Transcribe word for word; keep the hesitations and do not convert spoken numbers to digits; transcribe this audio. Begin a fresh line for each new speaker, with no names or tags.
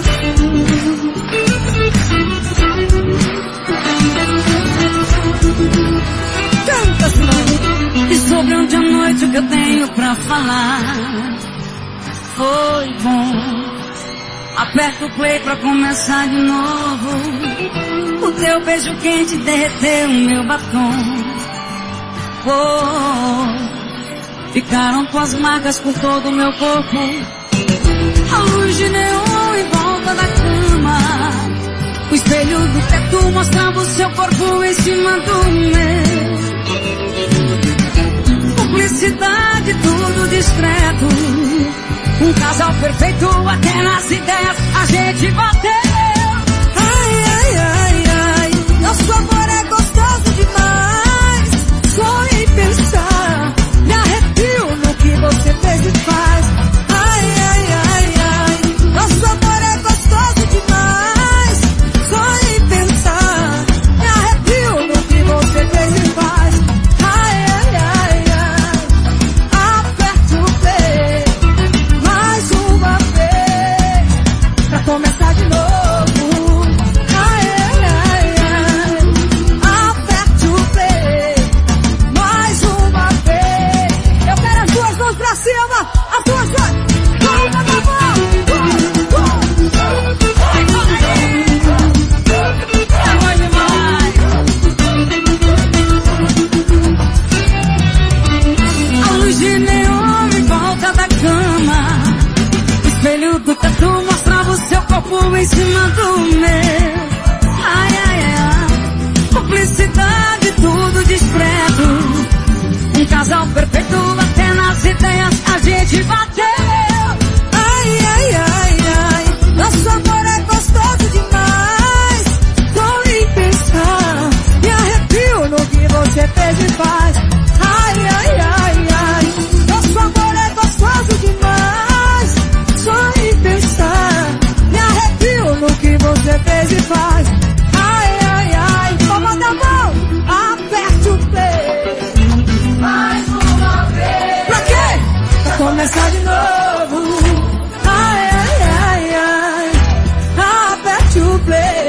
Canta, senhor. E sobre ontem à noite o que eu tenho pra falar. Foi bom. Aperta o play pra começar de novo. O teu beijo quente derreteu o meu batom. Oh, ficaram tuas marcas por todo o meu corpo. A luz de neon em volta da cama. O espelho do teto mostrava o seu corpo em cima do meu. Publicidade, tudo discreto. Um casal perfeito, até nas ideias a gente bateu.
Ai, ai, ai, ai, nosso amor é gostoso demais. Só em pensar, me arrepio no que você fez e faz. Ai, ai, ai, ai, nosso amor é gostoso demais. Só em pensar, me arrepio no que você fez e faz. Ai, ai, ai, ai, aperte o play mais uma vez pra começar de novo. Ai, ai, ai, ai, aperte o play mais uma vez. Eu quero as duas mãos pra cima, as duas mãos. Uma na mão.
A luz de neon em volta da cama. O espelho do teto mostrava o seu corpo em cima do meu. Ai, ai, ai, publicidade, tudo discreto. Um casal perfeito, até nas ideias a gente bateu.
Ai, ai, ai, ai, nosso amor é gostoso demais. Só em pensar, me arrepio no que você fez e faz. Ai, ai, ai, ai, nosso amor é gostoso demais. Só em pensar, me arrepio no que você fez e faz. Ai, ai, ai, palma da mão, aperte o play mais uma vez. Pra quê? Pra começar de novo. Ai, ai, ai, ai, aperte o play